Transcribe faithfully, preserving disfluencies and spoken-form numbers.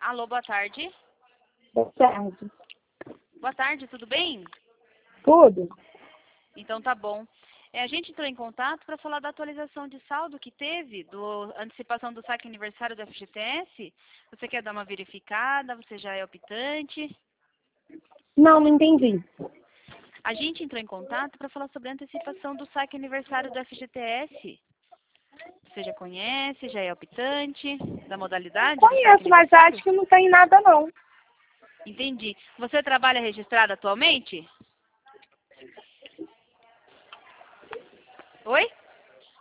Alô, boa tarde. Boa tarde. Boa tarde, tudo bem? Tudo? Então tá bom. É, a gente entrou em contato para falar da atualização de saldo que teve, do antecipação do saque aniversário do F G T S. Você quer dar uma verificada? Você já é optante? Não, não entendi. A gente entrou em contato para falar sobre a antecipação do saque aniversário do F G T S. Você já conhece, já é optante da modalidade do saque Conheço, mas aniversário? acho que não tem nada não. Entendi. Você trabalha registrado atualmente? Oi?